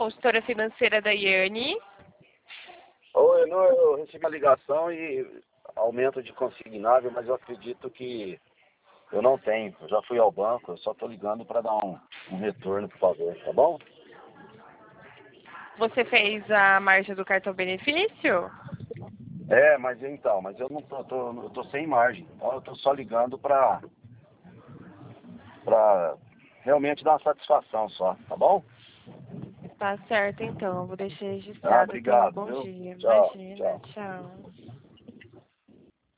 consultora financeira da Iane. Oi, não, eu recebi a ligação e aumento de consignável, mas eu acredito que eu não tenho. Eu já fui ao banco, eu só estou ligando para dar um retorno, por favor, tá bom? Você fez a margem do cartão benefício? Mas então, mas eu não eu tô sem margem. Então eu tô só ligando para realmente dar uma satisfação só, tá bom? Tá certo, então. Eu vou deixar Ah, registrado. Tenha um obrigado, bom viu? dia. Tchau, Imagina. tchau. Tchau.